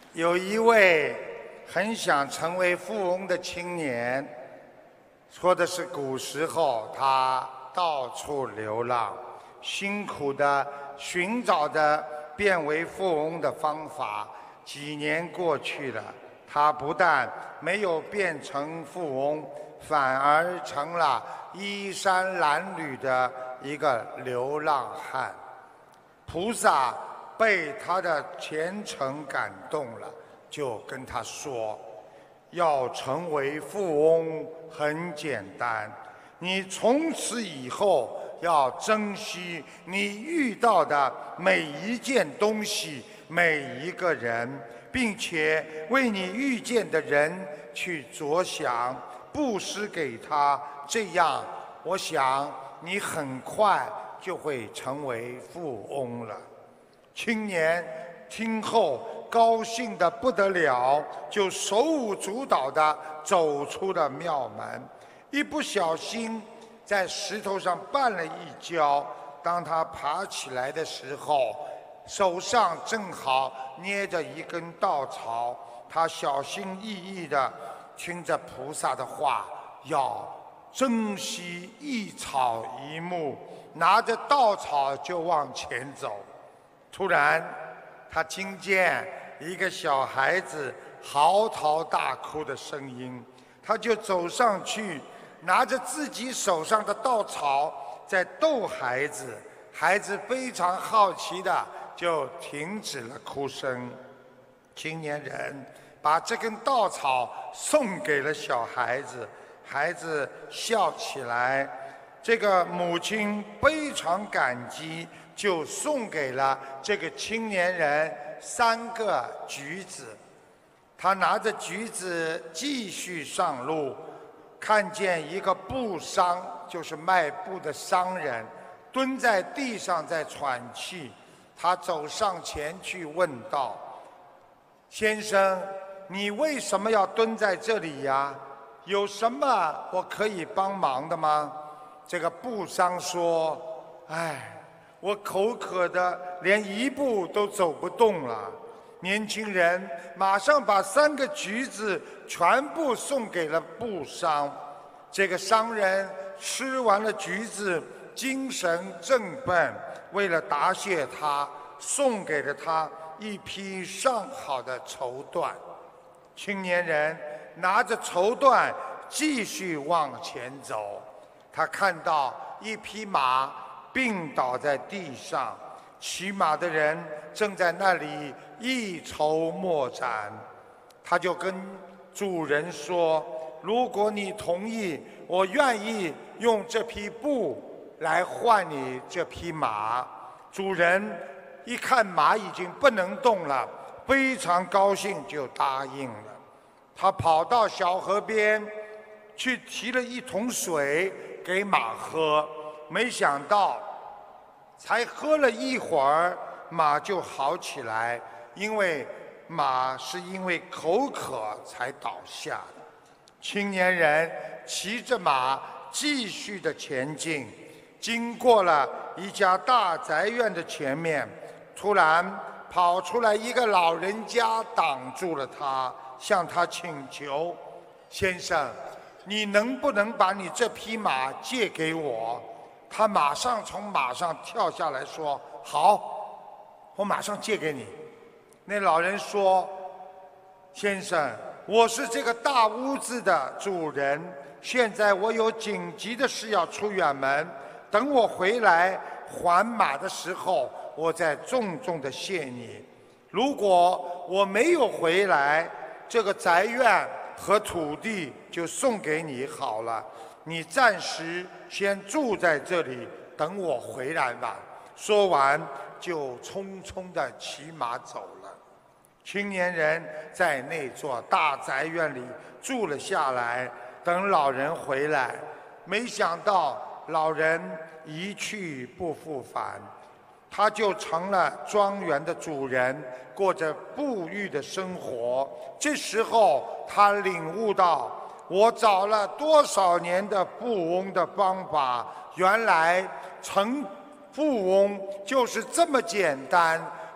有一位很想成为富翁的青年，说的是古时候他到处流浪，辛苦的寻找着变为富翁的方法。几年过去了，他不但没有变成富翁，反而成了衣衫褴褛的一个流浪汉。菩萨被他的虔诚感动了，就跟他说，要成为富翁很简单，你从此以后要珍惜你遇到的每一件东西，每一个人，并且为你遇见的人去着想，布施给他，这样我想你很快就会成为富翁了。青年听后高兴得不得了，就手舞足蹈地走出了庙门。一不小心在石头上绊了一跤，当他爬起来的时候，手上正好捏着一根稻草。他小心翼翼地听着菩萨的话，要珍惜一草一木，拿着稻草就往前走。突然他听见一个小孩子嚎啕大哭的声音，他就走上去，拿着自己手上的稻草在逗孩子。孩子非常好奇的就停止了哭声。青年人把这根稻草送给了小孩子，孩子笑起来。这个母亲非常感激，就送给了这个青年人3个橘子。他拿着橘子继续上路，看见一个布商，就是卖布的商人，蹲在地上在喘气。他走上前去问道：先生，你为什么要蹲在这里呀？有什么我可以帮忙的吗？这个布商说：哎，我口渴的连一步都走不动了。年轻人马上把3个橘子全部送给了布商。这个商人吃完了橘子，精神振奋，为了答谢他，送给了他一匹上好的绸缎。青年人拿着绸缎继续往前走。他看到一匹马病倒在地上，骑马的人正在那里一筹莫展。他就跟主人说：如果你同意，我愿意用这匹布来换你这匹马。主人一看马已经不能动了，非常高兴，就答应了。他跑到小河边去提了一桶水给马喝，没想到才喝了一会儿，马就好起来，因为马是因为口渴才倒下的。青年人骑着马继续的前进，经过了一家大宅院的前面，突然跑出来一个老人家，挡住了他，向他请求：先生，你能不能把你这匹马借给我？他马上从马上跳下来说：好，我马上借给你。那老人说：先生，我是这个大屋子的主人，现在我有紧急的事要出远门，等我回来还马的时候，我再重重的谢你。如果我没有回来，这个宅院和土地就送给你好了，你暂时先住在这里，等我回来吧。说完就匆匆地骑马走了。青年人在那座大宅院里住了下来，等老人回来，没想到老人一去不复返，他就成了庄园的主人，过着富裕的生活。这时候他领悟到，我找了多少年的富翁的方法，原来成富翁就是这么简单，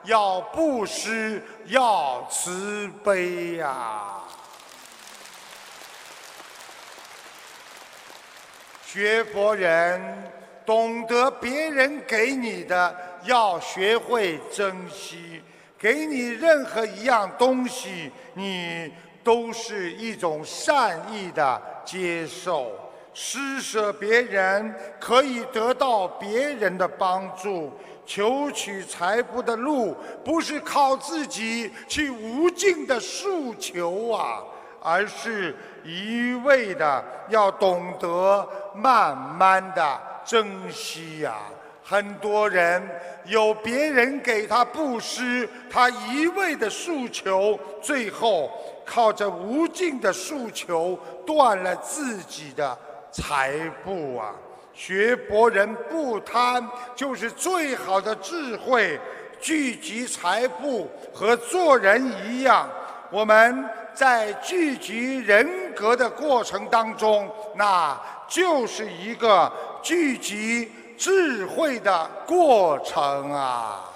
要布施，要慈悲呀。学佛人懂得别人给你的，要学会珍惜。给你任何一样东西，你都是一种善意的接受。施舍别人，可以得到别人的帮助。求取财富的路，不是靠自己去无尽的诉求啊，而是一味的要懂得慢慢的珍惜呀。很多人有别人给他布施，他一味的诉求，最后靠着无尽的诉求断了自己的财富啊。学佛人不贪，就是最好的智慧。聚集财富和做人一样，我们在聚集人格的过程当中，那就是一个聚集智慧的过程啊。